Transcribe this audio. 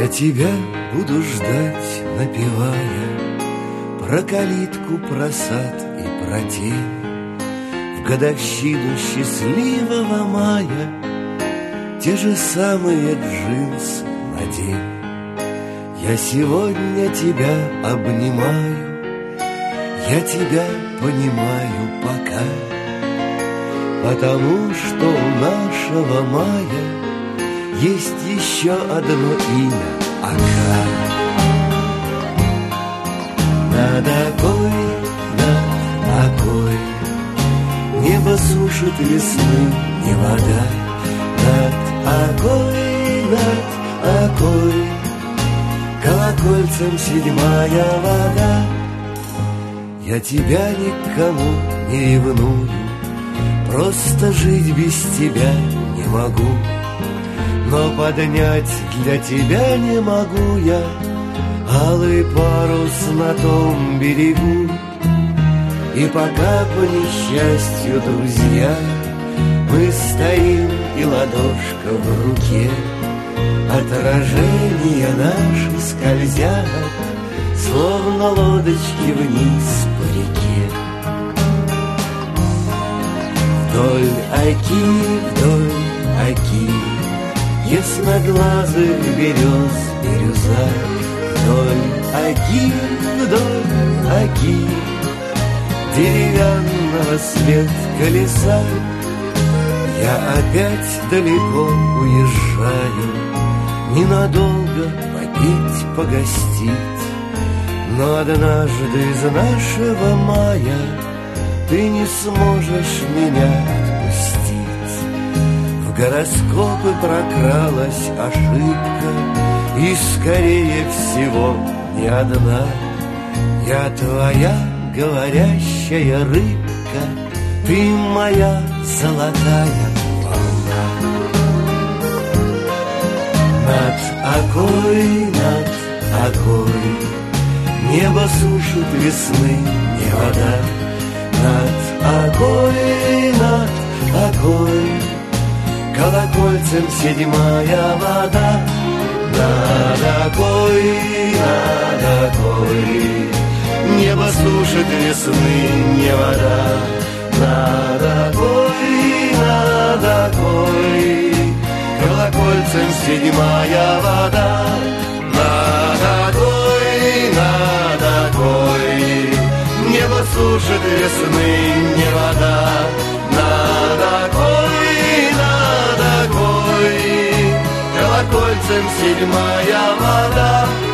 Я тебя буду ждать, напевая про калитку, про сад и про тень. В годовщину счастливого мая те же самые джинсы надень. Я сегодня тебя обнимаю, я тебя понимаю пока, потому что у нашего мая есть еще одно имя — Ока. Над Окой, над Окой небо сушит весны не вода. Над Окой колокольцем седьмая вода. Я тебя никому не ревную, просто жить без тебя не могу. Но поднять для тебя не могу я алый парус на том берегу. И пока по несчастью, друзья, мы стоим и ладошка в руке, отражения наши скользят, словно лодочки вниз по реке. Вдоль Оки ясноглазых берез бирюза. Вдоль Оки деревянного свет колеса. Я опять далеко уезжаю, ненадолго попить, погостить. Но однажды из нашего мая ты не сможешь меня отпустить. В гороскопы прокралась ошибка, и, скорее всего, не одна. Я твоя говорящая рыбка, ты моя золотая волна. Над Окой небо сушит весны не вода. Над Окой колокольцем седьмая вода. Над Окой небо сушит весны не вода. Над Окой колокольцем седьмая вода. Над Окой небо сушит весны не вода. Над Окой колокольцем седьмая вода.